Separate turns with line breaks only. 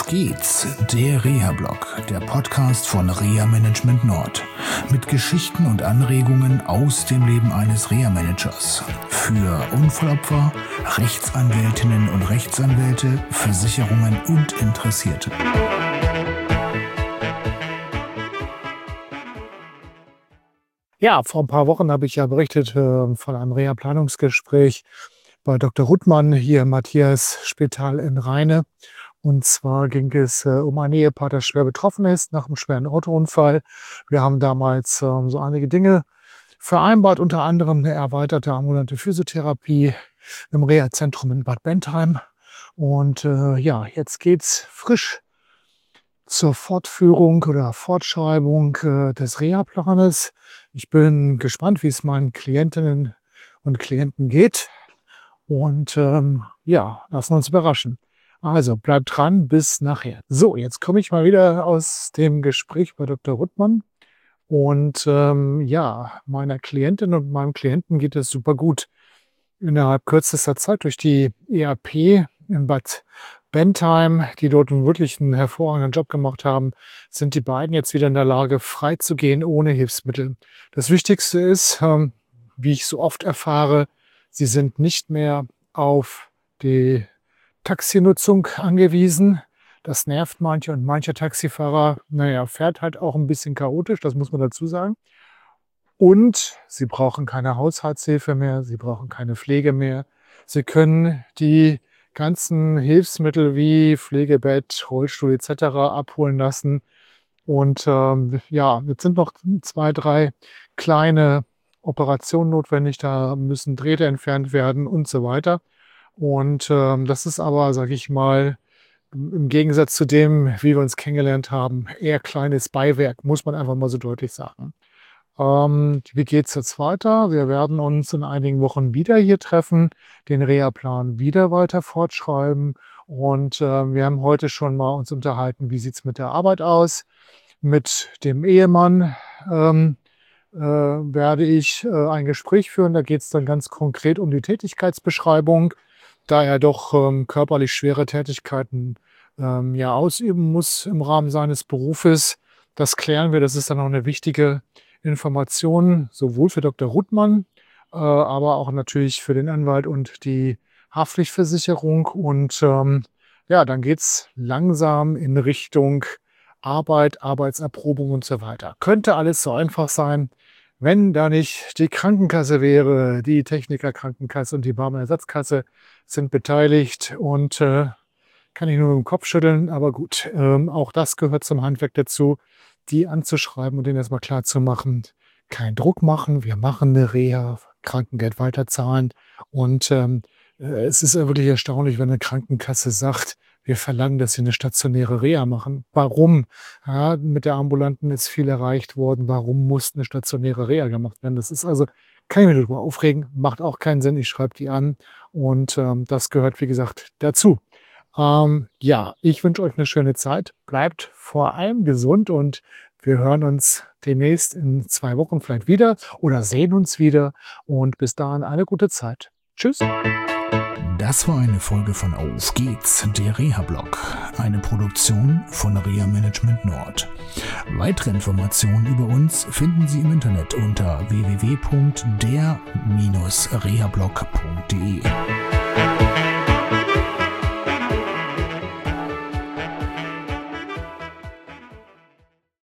geht's, der Reha-Blog, der Podcast von Reha Management Nord. Mit Geschichten und Anregungen aus dem Leben eines Reha-Managers. Für Unfallopfer, Rechtsanwältinnen und Rechtsanwälte, Versicherungen und Interessierte.
Ja, vor ein paar Wochen habe ich ja berichtet von einem Reha-Planungsgespräch bei Dr. Ruttmann hier im Matthias-Spital in Rheine. Und zwar ging es um ein Ehepaar, das schwer betroffen ist nach einem schweren Autounfall. Wir haben damals so einige Dinge vereinbart, unter anderem eine erweiterte ambulante Physiotherapie im Reha-Zentrum in Bad Bentheim. Und jetzt geht's frisch zur Fortführung oder Fortschreibung des Reha-Planes. Ich bin gespannt, wie es meinen Klientinnen und Klienten geht. Und lassen wir uns überraschen. Also bleibt dran, bis nachher. So, jetzt komme ich mal wieder aus dem Gespräch bei Dr. Ruttmann. Und meiner Klientin und meinem Klienten geht es super gut. Innerhalb kürzester Zeit durch die EAP in Bad Bentheim, die dort wirklich einen hervorragenden Job gemacht haben, sind die beiden jetzt wieder in der Lage, frei zu gehen ohne Hilfsmittel. Das Wichtigste ist, wie ich so oft erfahre, sie sind nicht mehr auf die Taxinutzung angewiesen. Das nervt manche und mancher Taxifahrer, fährt halt auch ein bisschen chaotisch, das muss man dazu sagen. Und sie brauchen keine Haushaltshilfe mehr, sie brauchen keine Pflege mehr. Sie können die ganzen Hilfsmittel wie Pflegebett, Rollstuhl etc. abholen lassen. Und jetzt sind noch 2, 3 kleine Operationen notwendig, da müssen Drähte entfernt werden und so weiter. Und das ist aber, sage ich mal, im Gegensatz zu dem, wie wir uns kennengelernt haben, eher kleines Beiwerk, muss man einfach mal so deutlich sagen. Wie geht es jetzt weiter? Wir werden uns in einigen Wochen wieder hier treffen, den Reha-Plan wieder weiter fortschreiben. Und wir haben heute schon mal uns unterhalten, wie sieht es mit der Arbeit aus. Mit dem Ehemann werde ich ein Gespräch führen. Da geht es dann ganz konkret um die Tätigkeitsbeschreibung, da er doch körperlich schwere Tätigkeiten ausüben muss im Rahmen seines Berufes. Das klären wir. Das ist dann auch eine wichtige Information, sowohl für Dr. Ruttmann, aber auch natürlich für den Anwalt und die Haftpflichtversicherung. Und dann geht es langsam in Richtung Arbeit, Arbeitserprobung und so weiter. Könnte alles so einfach sein, wenn da nicht die Krankenkasse wäre. Die Techniker-Krankenkasse und die Barmer-Ersatzkasse sind beteiligt und kann ich nur mit dem Kopf schütteln. Aber gut, auch das gehört zum Handwerk dazu, die anzuschreiben und denen erstmal klar zu machen, kein Druck machen, wir machen eine Reha, Krankengeld weiterzahlen. Und es ist ja wirklich erstaunlich, wenn eine Krankenkasse sagt, wir verlangen, dass sie eine stationäre Reha machen. Warum? Ja, mit der ambulanten ist viel erreicht worden. Warum muss eine stationäre Reha gemacht werden? Das ist also, kann ich mich darüber aufregen, macht auch keinen Sinn. Ich schreibe die an und das gehört, wie gesagt, dazu. Ich wünsche euch eine schöne Zeit. Bleibt vor allem gesund und wir hören uns demnächst in 2 Wochen vielleicht wieder oder sehen uns wieder. Und bis dahin eine gute Zeit. Tschüss.
Das war eine Folge von Auf geht's, der Reha-Blog, eine Produktion von Reha Management Nord. Weitere Informationen über uns finden Sie im Internet unter www.der-rehablog.de.